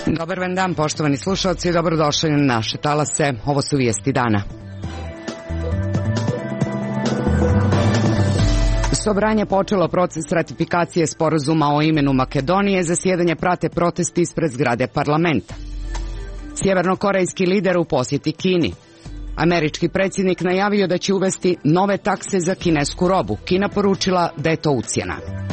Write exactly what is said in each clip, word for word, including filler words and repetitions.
Dobar vam dan, poštovani slušalci, dobrodošli na naše talase. Ovo su vijesti dana. Sobranje počelo proces ratifikacije sporazuma o imenu Makedonije, zasjedanje prate protesti ispred zgrade parlamenta. Sjevernokorejski lider u posjeti Kini. Američki predsjednik najavio da će uvesti nove takse za kinesku robu. Kina poručila da je to ucjena.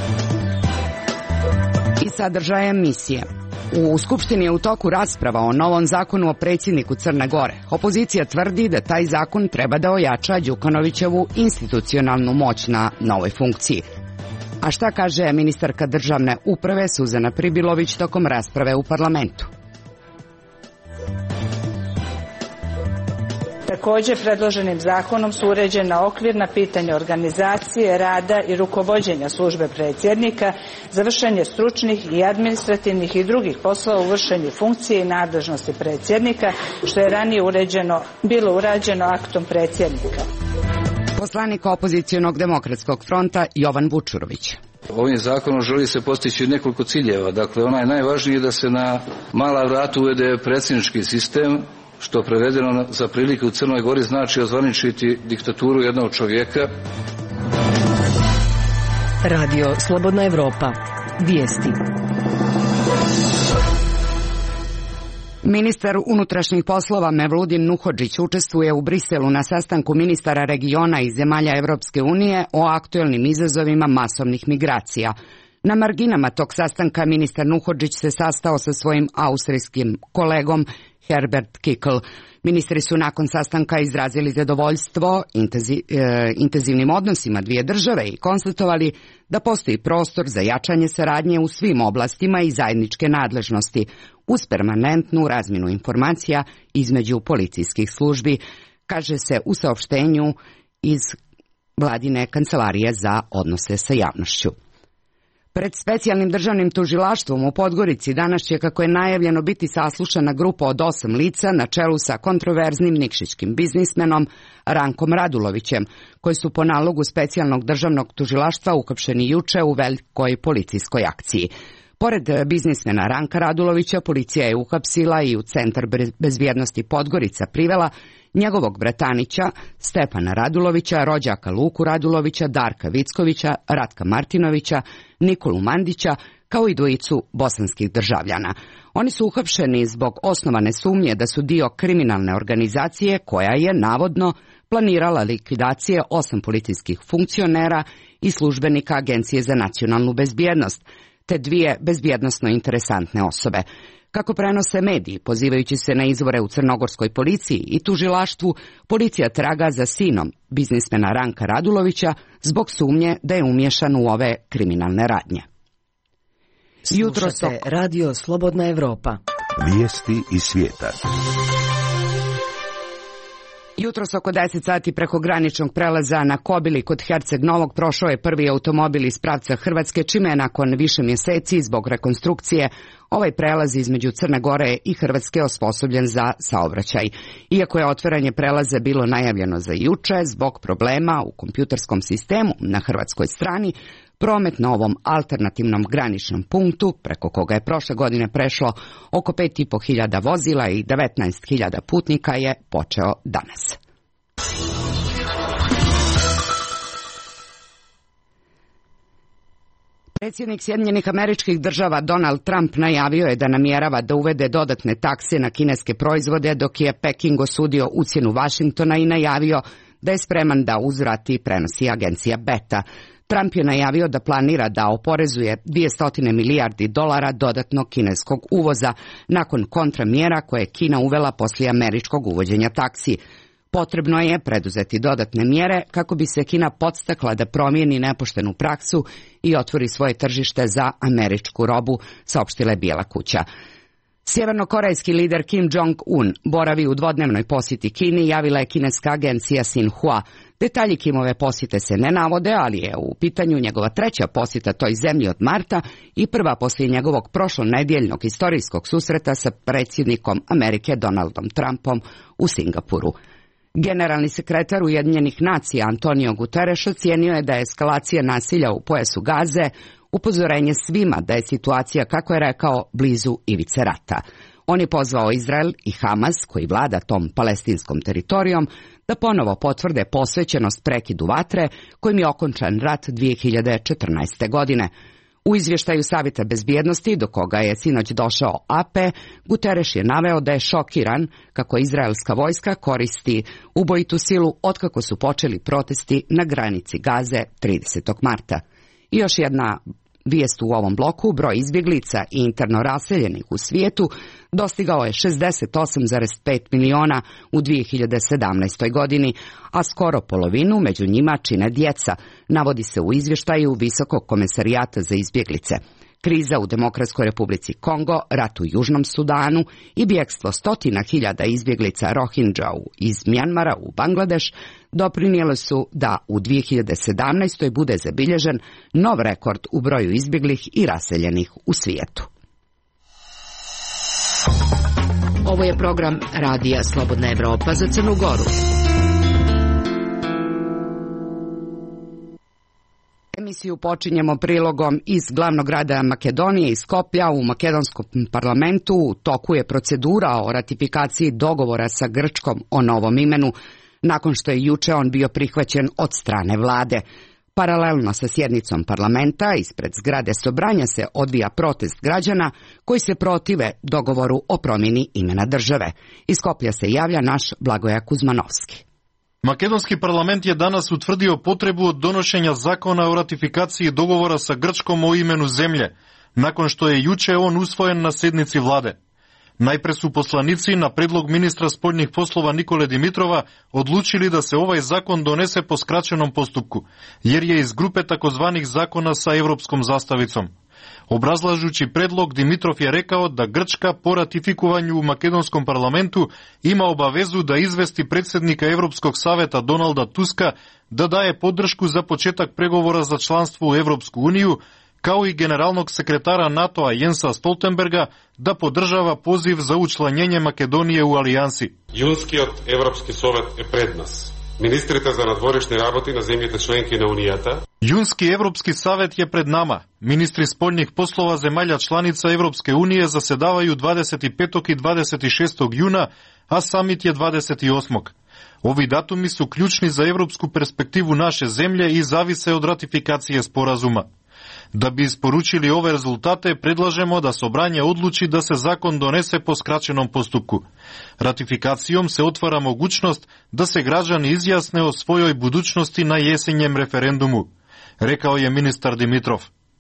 I sadržaje misije. U Skupštini je u toku rasprava o novom zakonu o predsjedniku Crne Gore. Opozicija tvrdi da taj zakon treba da ojača Đukanovićevu institucionalnu moć na novoj funkciji. A šta kaže ministarka državne uprave Suzana Pribilović tokom rasprave u parlamentu? Također, predloženim zakonom su uređena okvirna pitanja organizacije, rada i rukovođenja službe predsjednika, za vršenje stručnih i administrativnih i drugih poslova u vršenju funkcije i nadležnosti predsjednika, što je ranije uređeno, bilo urađeno aktom predsjednika. Poslanik opozicionog demokratskog fronta Jovan Vučurović. Ovim zakonom želi se postići nekoliko ciljeva. Dakle, onaj najvažniji je da se na mala vrata uvede predsjednički sistem, što prevedeno za prilike u Crnoj Gori znači ozvaničiti diktaturu jednog čovjeka. Radio Slobodna Evropa. Vijesti. Ministar unutrašnjih poslova Mevludin Nuhodžić učestvuje u Briselu na sastanku ministara regiona i zemalja Evropske unije o aktuelnim izazovima masovnih migracija. Na marginama tog sastanka ministar Nuhodžić se sastao sa svojim austrijskim kolegom Herbert Kickl. Ministri su nakon sastanka izrazili zadovoljstvo intenziv, e, intenzivnim odnosima dvije države i konstatovali da postoji prostor za jačanje saradnje u svim oblastima i zajedničke nadležnosti, uz permanentnu razmjenu informacija između policijskih službi, kaže se u saopštenju iz vladine kancelarije za odnose sa javnošću. Pred specijalnim državnim tužilaštvom u Podgorici danas će, kako je najavljeno, biti saslušana grupa od osam lica na čelu sa kontroverznim nikšićkim biznismenom Rankom Radulovićem, koji su po nalogu specijalnog državnog tužilaštva uhapšeni juče u velikoj policijskoj akciji. Pored biznismena Ranka Radulovića, policija je uhapsila i u Centar bezbjednosti Podgorica privela njegovog bratanića Stefana Radulovića, rođaka Luku Radulovića, Darka Vickovića, Ratka Martinovića, Nikolu Mandića, kao i dvojicu bosanskih državljana. Oni su uhapšeni zbog osnovane sumnje da su dio kriminalne organizacije koja je navodno planirala likvidacije osam policijskih funkcionera i službenika Agencije za nacionalnu bezbjednost, te dvije bezbjednosno interesantne osobe. Kako prenose mediji, pozivajući se na izvore u crnogorskoj policiji i tužilaštvu, policija traga za sinom biznismena Ranka Radulovića zbog sumnje da je umiješan u ove kriminalne radnje. Slušate Radio Slobodna Evropa. Vijesti iz svijeta. Jutros oko deset sati preko graničnog prelaza na Kobili kod Herceg Novog prošao je prvi automobil iz pravca Hrvatske, čime je nakon više mjeseci zbog rekonstrukcije ovaj prelaz između Crne Gore i Hrvatske osposobljen za saobraćaj. Iako je otvaranje prelaza bilo najavljeno za juče, zbog problema u kompjuterskom sistemu na hrvatskoj strani, promet na ovom alternativnom graničnom punktu, preko koga je prošle godine prešlo oko pet i po hiljada vozila i devetnaest hiljada putnika, je počeo danas. Predsjednik Sjedinjenih Američkih Država Donald Trump najavio je da namjerava da uvede dodatne takse na kineske proizvode, dok je Peking osudio ucjenu Vašingtona i najavio da je spreman da uzvrati, prenosi agencija Beta. Trump je najavio da planira da oporezuje dvjesto milijardi dolara dodatnog kineskog uvoza nakon kontramjera koje je Kina uvela poslije američkog uvođenja taksi. Potrebno je preduzeti dodatne mjere kako bi se Kina podstakla da promijeni nepoštenu praksu i otvori svoje tržište za američku robu, saopštila je Bijela kuća. Sjevernokorejski lider Kim Jong-un boravi u dvodnevnoj posjeti Kini, javila je kineska agencija Xinhua. Detalji Kimove posjete se ne navode, ali je u pitanju njegova treća posjeta toj zemlji od marta i prva poslije njegovog prošlonedjeljnog istorijskog susreta sa predsjednikom Amerike Donaldom Trumpom u Singapuru. Generalni sekretar Ujedinjenih nacija Antonio Guterres ocijenio je da je eskalacija nasilja u pojasu Gaze upozorenje svima da je situacija, kako je rekao, blizu ivice rata. On je pozvao Izrael i Hamas, koji vlada tom palestinskom teritorijom, da ponovo potvrde posvećenost prekidu vatre kojim je okončan rat dvije hiljade četrnaeste. godine. U izvještaju Savjeta bezbjednosti, do koga je sinoć došao A P, Guterres je naveo da je šokiran kako izraelska vojska koristi ubojitu silu otkako su počeli protesti na granici Gaze tridesetog marta. I još jedna vijest u ovom bloku: broj izbjeglica i interno raseljenih u svijetu dostigao je šezdeset osam zarez pet miliona u dvije hiljade sedamnaestoj. godini, a skoro polovinu među njima čine djeca, navodi se u izvještaju Visokog komesarijata za izbjeglice. Kriza u Demokratskoj Republici Kongo, rat u Južnom Sudanu i bjegstvo stotina hiljada izbjeglica Rohingya iz Mjanmara u Bangladeš doprinijeli su da u dvije hiljade sedamnaestoj. bude zabilježen nov rekord u broju izbjeglih i raseljenih u svijetu. Ovo je program Radija Slobodna Evropa za Crnu Goru. Emisiju počinjemo prilogom iz glavnog grada Makedonije, iz Skoplja. U makedonskom parlamentu u toku je procedura o ratifikaciji dogovora sa Grčkom o novom imenu, nakon što je juče on bio prihvaćen od strane vlade. Paralelno sa sjednicom parlamenta, ispred zgrade Sobranja se odvija protest građana koji se protive dogovoru o promjeni imena države. Iz Skoplja se javlja naš Blagoja Kuzmanovski. Makedonski parlament je danas utvrdio potrebu od donošenja zakona o ratifikaciji dogovora sa Grčkom o imenu zemlje, nakon što je juče on usvojen na sjednici vlade. Najpre su poslanici na predlog ministra spoljnih poslova Nikole Dimitrova odlučili da se ovaj zakon donese po skraćenom postupku, jer je iz grupe takozvanih zakona sa evropskom zastavicom. Obrazlažući predlog, Dimitrov je rekao da Grčka po ratifikovanju u makedonskom parlamentu ima obavezu da izvesti predsjednika Evropskog saveta Donalda Tuska da daje podršku za početak pregovora za članstvo u Evropsku uniju, kao i generalnog sekretara NATO-a Jensa Stoltenberga da podržava poziv za učlanjenje Makedonije u alijansi. Junskиот Европски совет е пред нас. Министрите за надворешни работи на земјите членки на Унијата. Junski Evropski savet je pred nama. Ministri spoljnih poslova zemalja članica Evropske unije zasedavaju dvadeset petog i dvadeset šestog juna, a samit je dvadeset osmog Ovi datumi su ključni za evropsku perspektivu naše zemlje i zavise od ratifikacije sporazuma. Da bi isporučili ove rezultate, predlažemo da Sobranje odluči da se zakon donese po skraćenom postupku. Ratifikacijom se otvara mogućnost da se građani izjasne o svojoj budućnosti na jesenjem referendumu, rekao je ministar Dimitrov.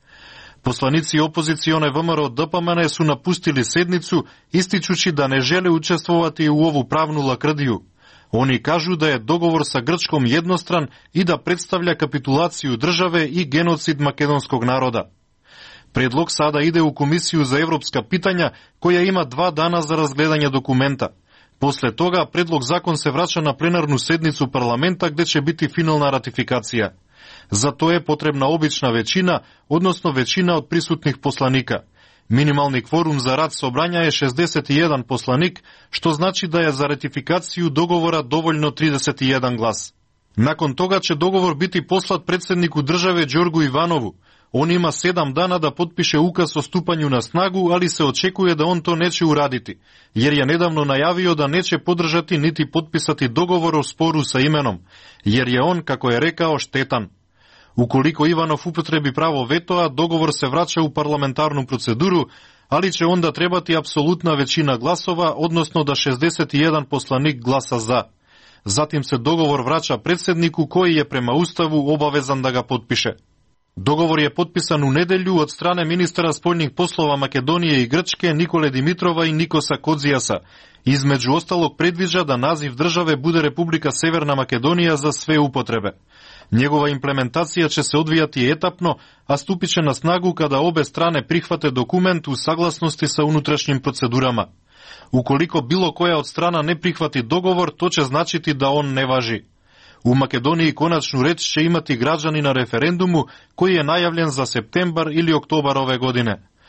Poslanici opozicione V M R O D P M N su napustili sednicu, ističući da ne žele učestvovati u ovu pravnu lakrdiju. Oni kažu da je dogovor sa Grčkom jednostran i da predstavlja kapitulaciju države i genocid makedonskog naroda. Predlog sada ide u Komisiju za evropska pitanja, koja ima dva dana za razgledanje dokumenta. Posle toga predlog zakon se vraća na plenarnu sednicu parlamenta gde će biti finalna ratifikacija. Za to je potrebna obična većina, odnosno većina od prisutnih poslanika. Minimalni kvorum za rad Sobranja je šezdeset jedan poslanik, što znači da je za ratifikaciju dogovora dovoljno trideset jedan glas. Nakon toga će dogovor biti poslat predsjedniku države Đorgu Ivanovu. On ima sedam dana da potpiše ukaz o stupanju na snagu, ali se očekuje da on to neće uraditi, jer je nedavno najavio da neće podržati niti potpisati dogovor o sporu sa imenom, jer je on, kako je rekao, štetan. Ukoliko Ivanov upotrebi pravo vetoa, dogovor se vraća u parlamentarnu proceduru, ali će onda trebati apsolutna većina glasova, odnosno da šezdeset jedan poslanik glasa za. Zatim se dogovor vraća predsjedniku koji je prema Ustavu obavezan da ga potpiše. Dogovor je potpisan u nedelju od strane ministara spoljnih poslova Makedonije i Grčke Nikole Dimitrova i Nikosa Kodzijasa. Između ostalog predviđa da naziv države bude Republika Severna Makedonija za sve upotrebe. Njegova implementacija će se odvijati etapno, a stupit će na snagu kada obe strane prihvate dokument u saglasnosti sa unutrašnjim procedurama. Ukoliko bilo koja od strana ne prihvati dogovor, to će značiti da on ne važi. U Makedoniji konačnu reč će imati građani na referendumu koji je najavljen za septembar ili oktobar ove godine.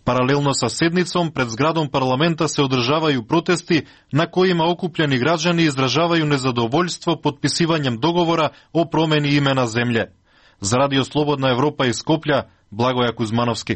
Paralelno sa sednicom, pred zgradom parlamenta se održavaju protesti na kojima okupljeni građani izražavaju nezadovoljstvo potpisivanjem dogovora o promeni imena zemlje. Za Radio Slobodna Evropa iz Skoplja, Blagoja Kuzmanovski.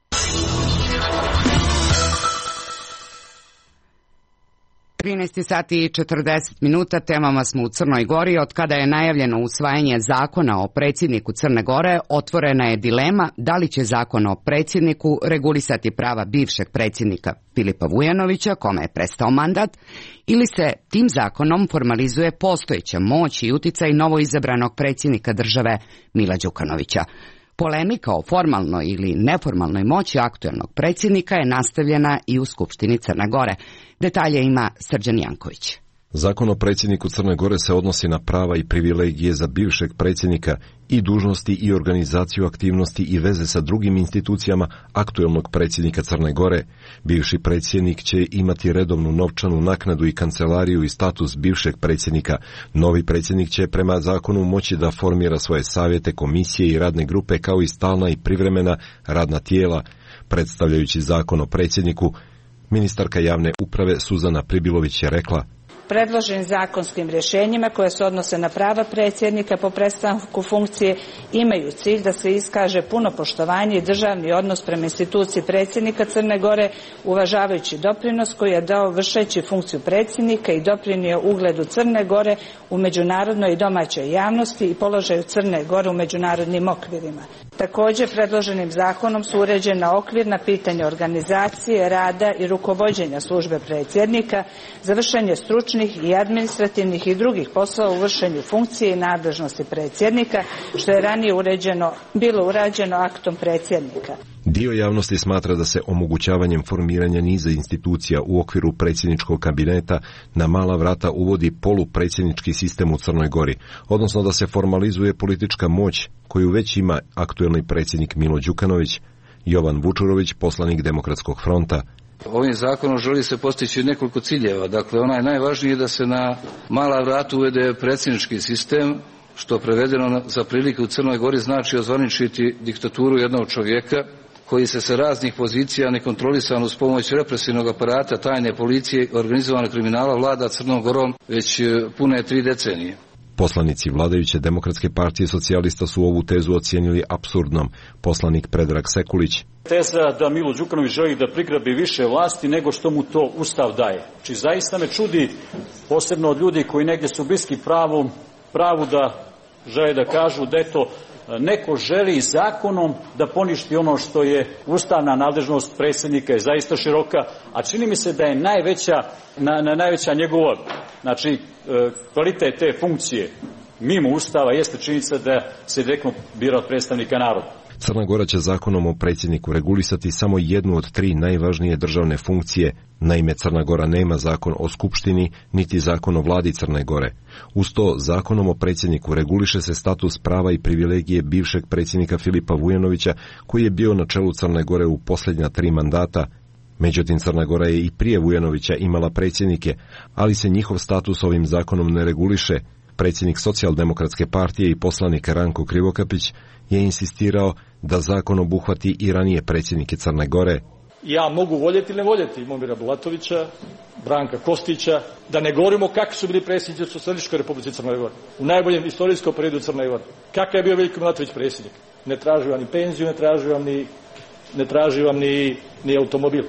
trinaest sati i četrdeset minuta, temama smo u Crnoj Gori. Od kada je najavljeno usvajanje zakona o predsjedniku Crne Gore, otvorena je dilema da li će zakon o predsjedniku regulisati prava bivšeg predsjednika Filipa Vujanovića, kome je prestao mandat, ili se tim zakonom formalizuje postojeća moć i uticaj novoizabranog predsjednika države Mila Đukanovića. Polemika o formalnoj ili neformalnoj moći aktuelnog predsjednika je nastavljena i u Skupštini Crne Gore. Detalje ima Srđan Janković. Zakon o predsjedniku Crne Gore se odnosi na prava i privilegije za bivšeg predsjednika i dužnosti i organizaciju aktivnosti i veze sa drugim institucijama aktuelnog predsjednika Crne Gore. Bivši predsjednik će imati redovnu novčanu naknadu i kancelariju i status bivšeg predsjednika. Novi predsjednik će prema zakonu moći da formira svoje savjete, komisije i radne grupe kao i stalna i privremena radna tijela. Predstavljajući zakon o predsjedniku, ministarka javne uprave Suzana Pribilović je rekla: Predloženim zakonskim rješenjima koje se odnose na prava predsjednika po prestanku funkcije imaju cilj da se iskaže puno poštovanje i državni odnos prema instituciji predsjednika Crne Gore, uvažavajući doprinos koji je dao vršeći funkciju predsjednika i doprinio ugledu Crne Gore u međunarodnoj i domaćoj javnosti i položaju Crne Gore u međunarodnim okvirima. Također, predloženim zakonom su uređena okvirna pitanja organizacije, rada i rukovođenja službe predsjednika, za vršenje stručnih i administrativnih i drugih poslova u vršenju funkcije i nadležnosti predsjednika, što je ranije uređeno, bilo urađeno aktom predsjednika. Dio javnosti smatra da se omogućavanjem formiranja niza institucija u okviru predsjedničkog kabineta na mala vrata uvodi polupredsjednički sistem u Crnoj Gori, odnosno da se formalizuje politička moć koju već ima aktuelni predsjednik Milo Đukanović. Jovan Vučurović, poslanik Demokratskog fronta. Ovim zakonom želi se postići nekoliko ciljeva. Dakle, onaj najvažniji je da se na mala vrata uvede predsjednički sistem, što prevedeno za prilike u Crnoj Gori znači ozvaničiti diktaturu jednog čovjeka koji se sa raznih pozicija nekontrolisano uz pomoć represivnog aparata, tajne policije i organizovanog kriminala vlada Crnom Gorom već pune tri decenije. Poslanici vladajuće Demokratske partije socijalista su ovu tezu ocijenili apsurdnom. Poslanik Predrag Sekulić. Teza da Milo Đukanović želi da prigrabi više vlasti nego što mu to Ustav daje. Či zaista me čudi, posebno od ljudi koji negdje su bliski pravu, pravu da žele da kažu da eto neko želi zakonom da poništi ono što je ustavna nadležnost predsjednika, je zaista široka, a čini mi se da je najveća, na, na najveća njegova, znači kvalitet te funkcije mimo Ustava jeste činjenica da se direktno bira od predstavnika naroda. Crna Gora će zakonom o predsjedniku regulisati samo jednu od tri najvažnije državne funkcije. Naime, Crna Gora nema zakon o skupštini, niti zakon o vladi Crne Gore. Uz to, zakonom o predsjedniku reguliše se status prava i privilegije bivšeg predsjednika Filipa Vujanovića, koji je bio na čelu Crne Gore u posljednja tri mandata. Međutim, Crna Gora je i prije Vujanovića imala predsjednike, ali se njihov status ovim zakonom ne reguliše. Predsjednik Socijaldemokratske partije i poslanik Ranko Krivokapić je insistirao da zakon obuhvati i ranije predsjednike Crne Gore. Ja mogu voljeti ili ne voljeti Momira Bulatovića, Branka Kostića, da ne govorimo kakvi su bili predsjednici u Socijalističkoj Republici Crne Gore, u najboljem istorijskom periodu Crne Gore. Kakav je bio Veljko Milatović predsjednik? Ne traži vam ni penziju, ne traži vam ni, ne traži vam ni, ni automobil.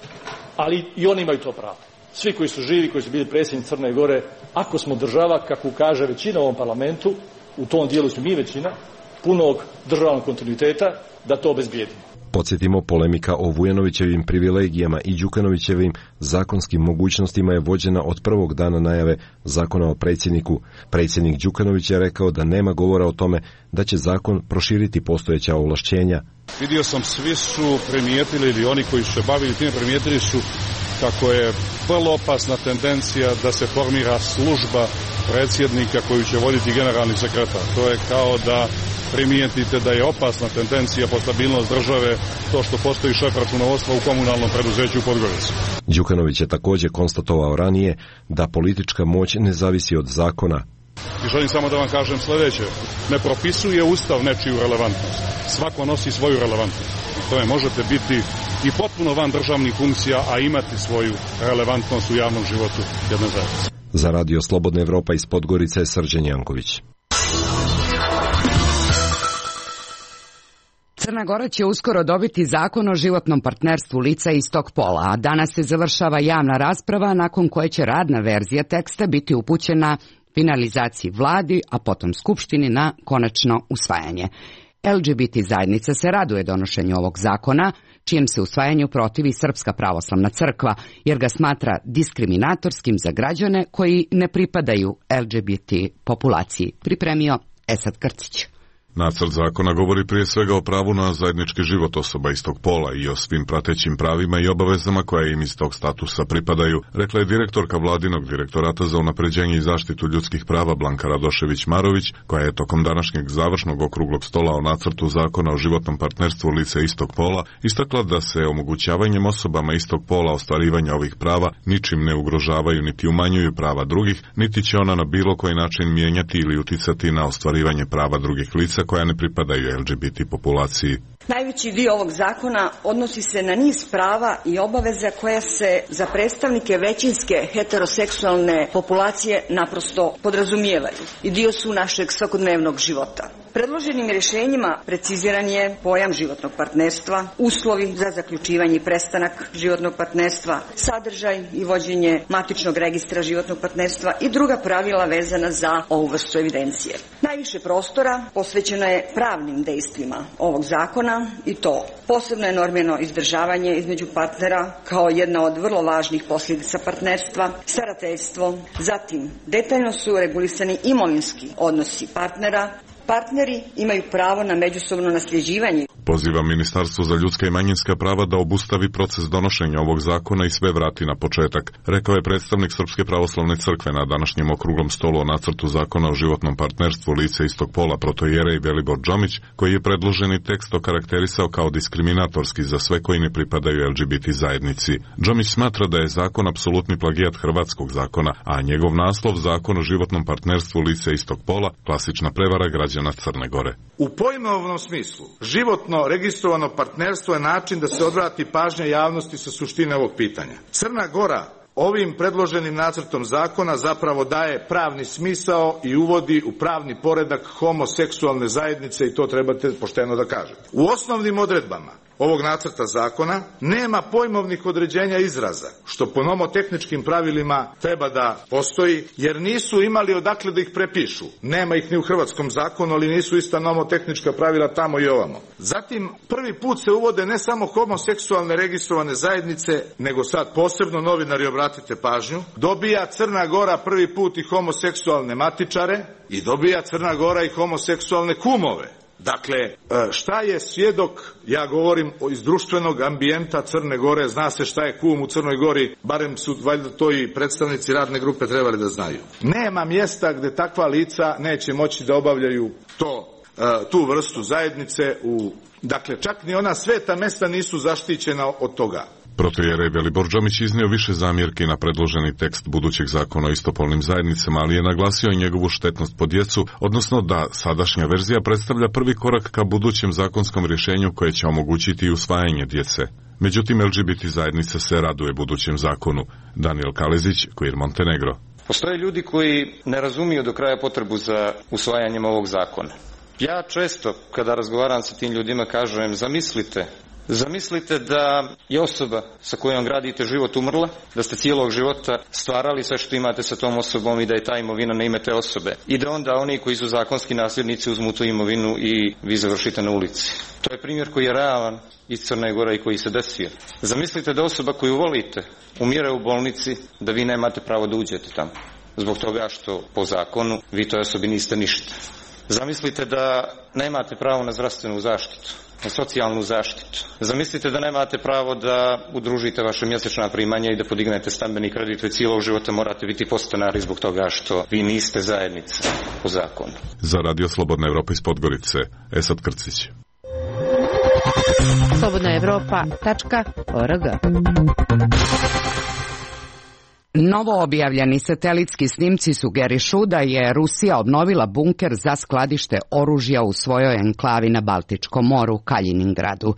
Ali i oni imaju to pravo. Svi koji su živi, koji su bili predsjednici Crne Gore, ako smo država, kako kaže većina u ovom parlamentu, u tom dijelu smo mi većina, punog državnog kontinuiteta, da to obezbijedimo. Podsjetimo, polemika o Vujanovićevim privilegijama i Đukanovićevim zakonskim mogućnostima je vođena od prvog dana najave zakona o predsjedniku. Predsjednik Đukanović je rekao da nema govora o tome da će zakon proširiti postojeća ovlašćenja. Vidio sam, svi su primijetili, ili oni koji su se bavili time primijetili su kako je vrlo opasna tendencija da se formira služba predsjednika koju će voditi generalni sekretar. To je kao da primijetite da je opasna tendencija po stabilnost države to što postoji šef računovodstva u komunalnom preduzeću u Podgorici. Đukanović je također konstatovao ranije da politička moć ne zavisi od zakona. I želim samo da vam kažem sljedeće. Ne propisuje Ustav nečiju relevantnost. Svako nosi svoju relevantnost. tome možete biti i potpuno van državnih funkcija, a imati svoju relevantnost u javnom životu jedne zajednice. Za Radio Slobodna Evropa iz Podgorice je Srđan Janković. Crna Gora će uskoro dobiti zakon o životnom partnerstvu lica istog pola, a danas se završava javna rasprava nakon koje će radna verzija teksta biti upućena finalizaciji vladi, a potom Skupštini na konačno usvajanje. L G B T zajednica se raduje donošenju ovog zakona, čijem se usvajanju protivi Srpska pravoslavna crkva, jer ga smatra diskriminatorskim za građane koji ne pripadaju L G B T populaciji. Pripremio Esad Krcić. Nacrt zakona govori prije svega o pravu na zajednički život osoba istog pola i o svim pratećim pravima i obavezama koje im iz tog statusa pripadaju, rekla je direktorka Vladinog direktorata za unapređenje i zaštitu ljudskih prava Blanka Radošević-Marović, koja je tokom današnjeg završnog okruglog stola o nacrtu zakona o životnom partnerstvu lica istog pola istakla da se omogućavanjem osobama istog pola ostvarivanja ovih prava ničim ne ugrožavaju niti umanjuju prava drugih, niti će ona na bilo koji način mijenjati ili uticati na ostvarivanje prava drugih lica koja ne pripadaju L G B T populaciji. Najveći dio ovog zakona odnosi se na niz prava i obaveza koja se za predstavnike većinske heteroseksualne populacije naprosto podrazumijevaju i dio su našeg svakodnevnog života. Predloženim rješenjima preciziran je pojam životnog partnerstva, uslovi za zaključivanje i prestanak životnog partnerstva, sadržaj i vođenje matičnog registra životnog partnerstva i druga pravila vezana za ovu vrstu evidencije. Najviše prostora posvećeno je pravnim dejstvima ovog zakona i to posebno je normeno izdržavanje između partnera kao jedna od vrlo važnih posljedica partnerstva, starateljstvo, zatim detaljno su regulisani imovinski odnosi partnera. Partneri imaju pravo na međusobno nasljeđivanje. Poziva Ministarstvo za ljudska i manjinska prava da obustavi proces donošenja ovog zakona i sve vrati na početak, rekao je predstavnik Srpske pravoslavne crkve na današnjem okruglom stolu o nacrtu zakona o životnom partnerstvu lica istog pola protojerej Velibor Džomić, koji je predloženi tekst okarakterisao kao diskriminatorski za sve koji ne pripadaju L G B T zajednici. Džomić smatra da je zakon apsolutni plagijat hrvatskog zakona, a njegov naslov Zakon o životnom partnerstvu lica istog pola klasična prevara građana Crne Gore. U pojmovnom smislu, životno registrovano partnerstvo je način da se odvrati pažnja javnosti sa suštine ovog pitanja. Crna Gora ovim predloženim nacrtom zakona zapravo daje pravni smisao i uvodi u pravni poredak homoseksualne zajednice i to trebate pošteno da kažete. U osnovnim odredbama ovog nacrta zakona nema pojmovnih određenja izraza, što po nomotehničkim pravilima treba da postoji, jer nisu imali odakle da ih prepišu. Nema ih ni u hrvatskom zakonu, ali nisu ista nomotehnička pravila tamo i ovamo. Zatim, prvi put se uvode ne samo homoseksualne registrovane zajednice, nego sad posebno, novinari, obratite pažnju, dobija Crna Gora prvi put i homoseksualne matičare i dobija Crna Gora i homoseksualne kumove. Dakle, šta je svjedok, ja govorim iz društvenog ambijenta Crne Gore, zna se šta je kum u Crnoj Gori, barem su valjda to i predstavnici radne grupe trebali da znaju. Nema mjesta gde takva lica neće moći da obavljaju to, tu vrstu zajednice, u, dakle čak ni ona sveta mesta nisu zaštićena od toga. Protojerej Velibor Džomić iznio više zamjerki na predloženi tekst budućeg zakona o istopolnim zajednicama, ali je naglasio i njegovu štetnost po djecu, odnosno da sadašnja verzija predstavlja prvi korak ka budućem zakonskom rješenju koje će omogućiti usvajanje djece. Međutim, L G B T zajednica se raduje budućem zakonu. Daniel Kalezić, Queer Montenegro. Postoje ljudi koji ne razumiju do kraja potrebu za usvajanjem ovog zakona. Ja često, kada razgovaram sa tim ljudima, kažem, zamislite, Zamislite da je osoba sa kojom gradite život umrla, da ste cijelog života stvarali sve što imate sa tom osobom i da je ta imovina na ime te osobe. I da onda oni koji su zakonski nasljednici uzmu tu imovinu i vi završite na ulici. To je primjer koji je realan iz Crne Gore i koji se desio. Zamislite da osoba koju volite umire u bolnici, da vi nemate pravo da uđete tamo. Zbog toga što po zakonu vi toj osobi niste ništa. Zamislite da nemate pravo na zdravstvenu zaštitu, na socijalnu zaštitu. Zamislite da nemate pravo da udružite vaše mjesečna primanja i da podignete stambeni kredit, već cijelog života morate biti podstanari zbog toga što vi niste zajednica po zakonu. Za Radio Slobodna Evropa iz Podgorice, Esad Krcić. slobodna evropa tačka org. Novo objavljeni satelitski snimci sugerišu da je Rusija obnovila bunker za skladište oružja u svojoj enklavi na Baltičkom moru, Kaliningradu.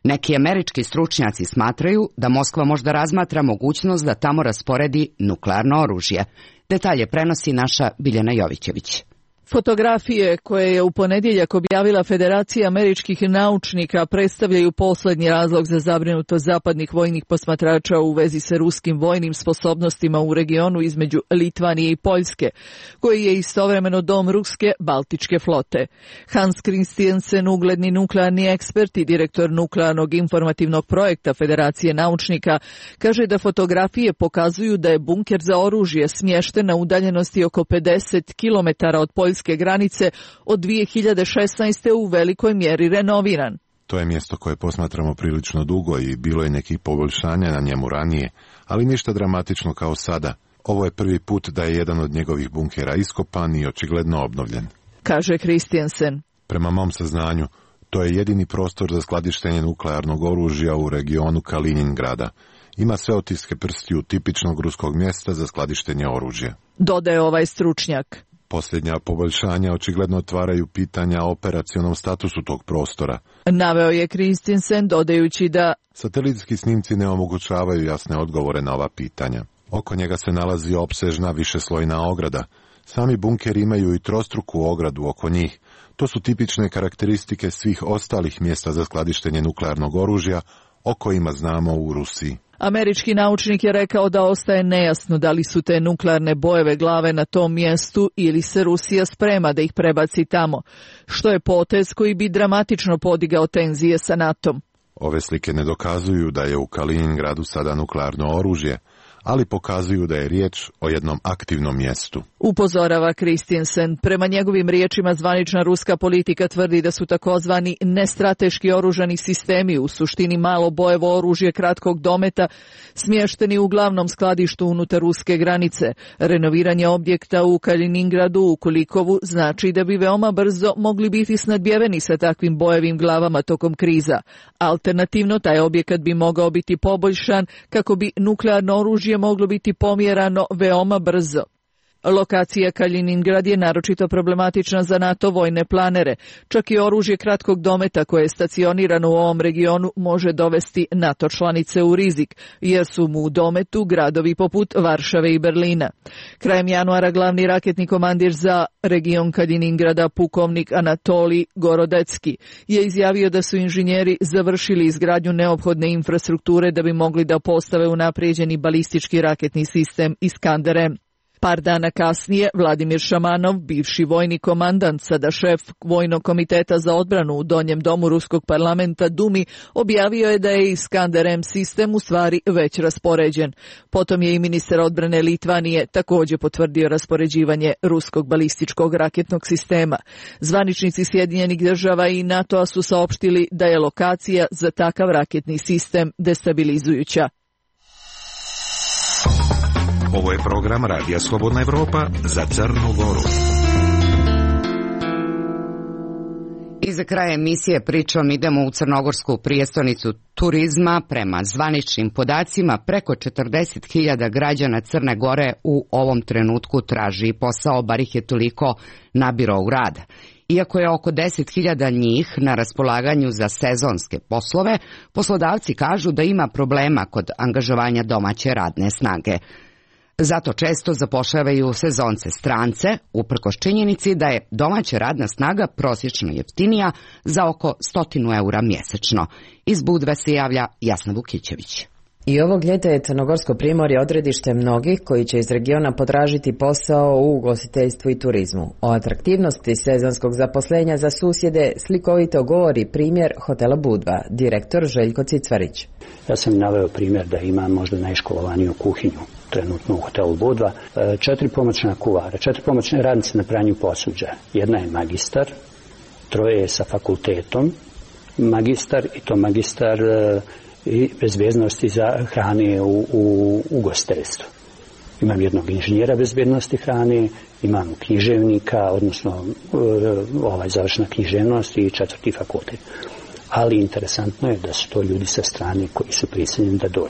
Neki američki stručnjaci smatraju da Moskva možda razmatra mogućnost da tamo rasporedi nuklearno oružje. Detalje prenosi naša Biljana Jovićević. Fotografije koje je u ponedjeljak objavila Federacija američkih naučnika predstavljaju posljednji razlog za zabrinutost zapadnih vojnih posmatrača u vezi sa ruskim vojnim sposobnostima u regionu između Litvanije i Poljske, koji je istovremeno dom ruske Baltičke flote. Hans Christiansen, ugledni nuklearni ekspert i direktor nuklearnog informativnog projekta Federacije naučnika, kaže da fotografije pokazuju da je bunker za oružje smješten na udaljenosti oko pedeset kilometara od Poljske granice od dvije hiljade šesnaeste. u velikoj mjeri renoviran. To je mjesto koje posmatramo prilično dugo i bilo je nekih poboljšanja na njemu ranije, ali ništa dramatično kao sada. Ovo je prvi put da je jedan od njegovih bunkera iskopan i očigledno obnovljen, kaže Christiansen. Prema mom saznanju, to je jedini prostor za skladištenje nuklearnog oružja u regionu Kaliningrada. Ima sve otiske prstiju tipičnog ruskog mjesta za skladištenje oružja, dodaje ovaj stručnjak. Posljednja poboljšanja očigledno otvaraju pitanja o operacionalnom statusu tog prostora, naveo je Christiansen, dodajući da satelitski snimci ne omogućavaju jasne odgovore na ova pitanja. Oko njega se nalazi opsežna višeslojna ograda. Sami bunkeri imaju i trostruku ogradu oko njih. To su tipične karakteristike svih ostalih mjesta za skladištenje nuklearnog oružja o kojima znamo u Rusiji. Američki naučnik je rekao da ostaje nejasno da li su te nuklearne bojeve glave na tom mjestu ili se Rusija sprema da ih prebaci tamo, što je potez koji bi dramatično podigao tenzije sa natom. Ove slike ne dokazuju da je u Kaliningradu sada nuklearno oružje, ali pokazuju da je riječ o jednom aktivnom mjestu. Upozorava Christiansen. Prema njegovim riječima zvanična ruska politika tvrdi da su takozvani nestrateški oružani sistemi, u suštini malo bojevo oružje kratkog dometa, smješteni u glavnom skladištu unutar ruske granice. Renoviranje objekta u Kaliningradu u Kulikovu znači da bi veoma brzo mogli biti snadbijeveni sa takvim bojevim glavama tokom kriza. Alternativno, taj objekat bi mogao biti poboljšan kako bi nuklearno oružje moglo biti pomjerano veoma brzo. Lokacija Kaliningrad je naročito problematična za NATO vojne planere. Čak i oružje kratkog dometa koje je stacionirano u ovom regionu može dovesti NATO članice u rizik, jer su mu u dometu gradovi poput Varšave i Berlina. Krajem januara glavni raketni komandir za region Kaliningrada, pukovnik Anatolij Gorodecki, je izjavio da su inženjeri završili izgradnju neophodne infrastrukture da bi mogli da postave unaprijeđeni balistički raketni sistem Iskander M. Par dana kasnije, Vladimir Šamanov, bivši vojni komandant, sada šef Vojnog komiteta za odbranu u Donjem domu Ruskog parlamenta Dumi, objavio je da je Iskander M sistem u stvari već raspoređen. Potom je i ministar odbrane Litvanije također potvrdio raspoređivanje ruskog balističkog raketnog sistema. Zvaničnici Sjedinjenih država i NATO-a su saopštili da je lokacija za takav raketni sistem destabilizujuća. Ovo je program Radija Slobodna Evropa za Crnu Goru. I za kraj emisije pričom idemo u crnogorsku prijestolnicu turizma. Prema zvaničnim podacima, preko četrdeset hiljada građana Crne Gore u ovom trenutku traži posao, bar ih je toliko na birou rada. Iako je oko deset hiljada njih na raspolaganju za sezonske poslove, poslodavci kažu da ima problema kod angažovanja domaće radne snage. Zato često zapošljavaju sezonce strance, uprkos činjenici da je domaća radna snaga prosječno jeftinija za oko stotinu eura mjesečno. Iz Budve se javlja Jasna Vukićević. I ovog ljeta je Crnogorsko primorje odredište mnogih koji će iz regiona potražiti posao u ugostiteljstvu i turizmu. O atraktivnosti sezonskog zaposlenja za susjede slikovito govori primjer hotela Budva, direktor Željko Cicvarić. Ja sam naveo primjer da ima možda najškolovaniju kuhinju trenutno u hotelu Budva. Četiri pomoćna kuvara, četiri pomoćne radnice na pranju posuđa. Jedna je magistar, troje je sa fakultetom, magistar i to magistar i bezbednosti za hrane u, u ugostiteljstvu. Imam jednog inženjera bezbednosti hrane, imam književnika, odnosno ovaj završna književnost i četvrti fakultet. Ali interesantno je da su to ljudi sa strane koji su prisiljeni da dođu.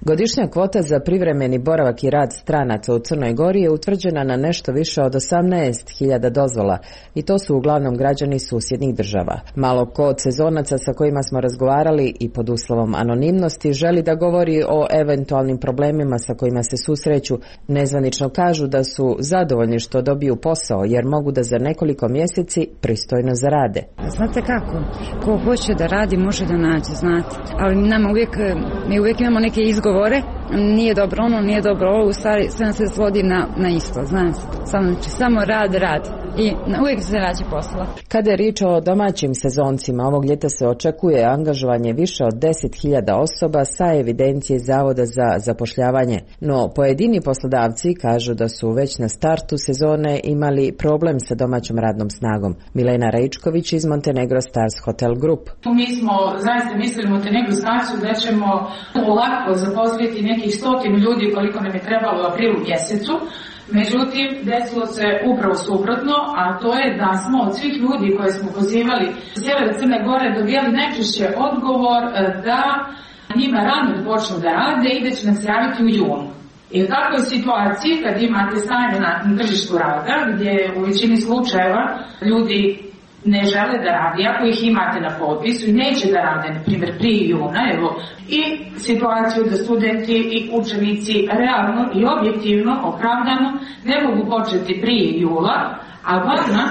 Godišnja kvota za privremeni boravak i rad stranaca u Crnoj Gori je utvrđena na nešto više od osamnaest hiljada dozvola i to su uglavnom građani susjednih država. Malo ko od sezonaca sa kojima smo razgovarali i pod uslovom anonimnosti želi da govori o eventualnim problemima sa kojima se susreću. Nezvanično kažu da su zadovoljni što dobiju posao jer mogu da za nekoliko mjeseci pristojno zarade. Znate kako, ko hoće da radi može da nađe, znate, ali nama uvijek, mi uvijek imamo neke izgovore, nije dobro ono, nije dobro ovo, u stvari sve nam se svodi na, na isto, znate, samo, znači, samo rad, rad i uvijek se nađe posla. Kada je riječ o domaćim sezoncima, ovog ljeta se očekuje angažovanje više od deset hiljada osoba sa evidencije Zavoda za zapošljavanje, no pojedini poslodavci kažu da su već na startu sezone imali problem sa domaćom radnom snagom. Milena Rejčković iz Montenegro Stars Hotel Group. Mi smo zaista mislili u Montenegro Starsu da ćemo lako zaposliti nekih stotinu ljudi koliko nam je trebalo u aprilu mjesecu. Međutim, desilo se upravo suprotno, a to je da smo od svih ljudi koje smo pozivali s sjevera Crne Gore dobijali najčešće odgovor da njima rano počnu da rade i da će nam se javiti u junu. I u takvoj situaciji, kad imate stanje na tržištu rada, gdje u većini slučajeva ljudi ne žele da radi, ako ih imate na popisu i neće da rade, na primjer, prije juna, evo, i situaciju da studenti i učenici realno i objektivno, opravdano, ne mogu početi prije jula, a vama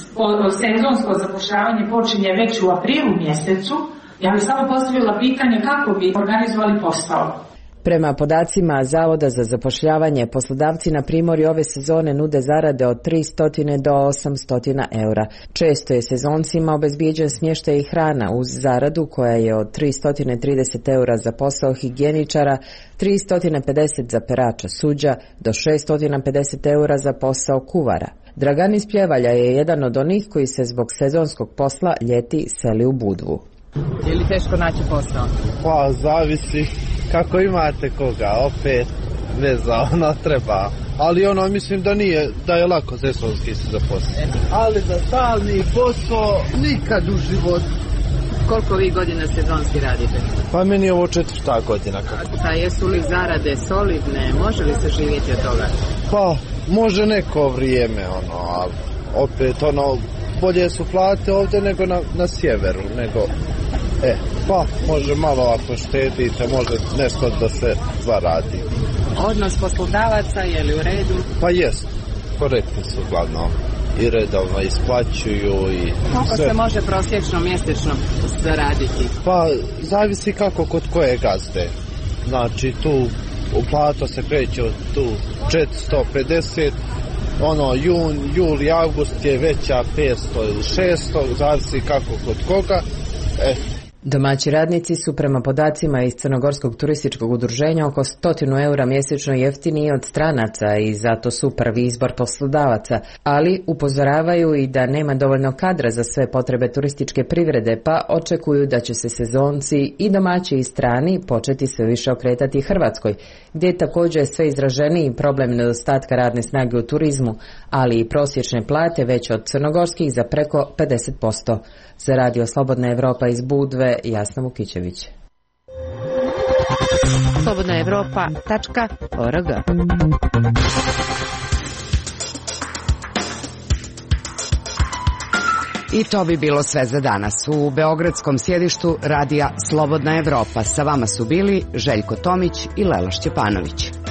sezonsko zapošljavanje počinje već u aprilu mjesecu. Ja bih samo postavila pitanje kako bi organizovali posao. Prema podacima Zavoda za zapošljavanje, poslodavci na primorju ove sezone nude zarade od tristo do osamsto eura. Često je sezoncima obezbijeđen smještaj i hrana uz zaradu koja je od tristo trideset eura za posao higijeničara, tristo pedeset za perača suđa do šesto pedeset eura za posao kuvara. Dragan iz Pljevalja je jedan od onih koji se zbog sezonskog posla ljeti seli u Budvu. Je li teško naći posao? Pa, zavisi kako imate koga, opet ne znam, ono treba. Ali ono, mislim da nije, da je lako sezonski se zaposliti. Ali za stalni posao nikad u životu. Koliko vi godina sezonski radite? Pa meni je ovo četvrta godina. A jesu li zarade solidne, može li se živjeti od toga? Pa, može neko vrijeme, ono, ali opet, ono, bolje su plate ovdje nego na, na sjeveru, nego, e, pa, može malo ako štedite, može nešto da se zaradi. Odnos poslodavaca je li u redu? Pa jest, korektni su uglavnom i redovno isplaćuju i koliko sve. Se može prosječno mjesečno zaraditi? Pa, zavisi kako kod koje gazde. Znači, tu u plato se kreće od tu četiristo pedeset, ono, jun, juli, avgust je veća petsto ili šesto, zavisi kako kod koga. E. Domaći radnici su prema podacima iz Crnogorskog turističkog udruženja oko stotinu eura mjesečno jeftiniji od stranaca i zato su prvi izbor poslodavaca, ali upozoravaju i da nema dovoljno kadra za sve potrebe turističke privrede, pa očekuju da će se sezonci i domaći i strani početi sve više okretati Hrvatskoj, gdje je također sve izraženiji problem nedostatka radne snage u turizmu, ali i prosječne plate veće od crnogorskih za preko pedeset posto. Za Radio Slobodna Evropa iz Budve, Jasna Vukićević. slobodna evropa tačka org. I to bi bilo sve za danas. U beogradskom sjedištu Radija Slobodna Evropa sa vama su bili Željko Tomić i Lela Šćepanović.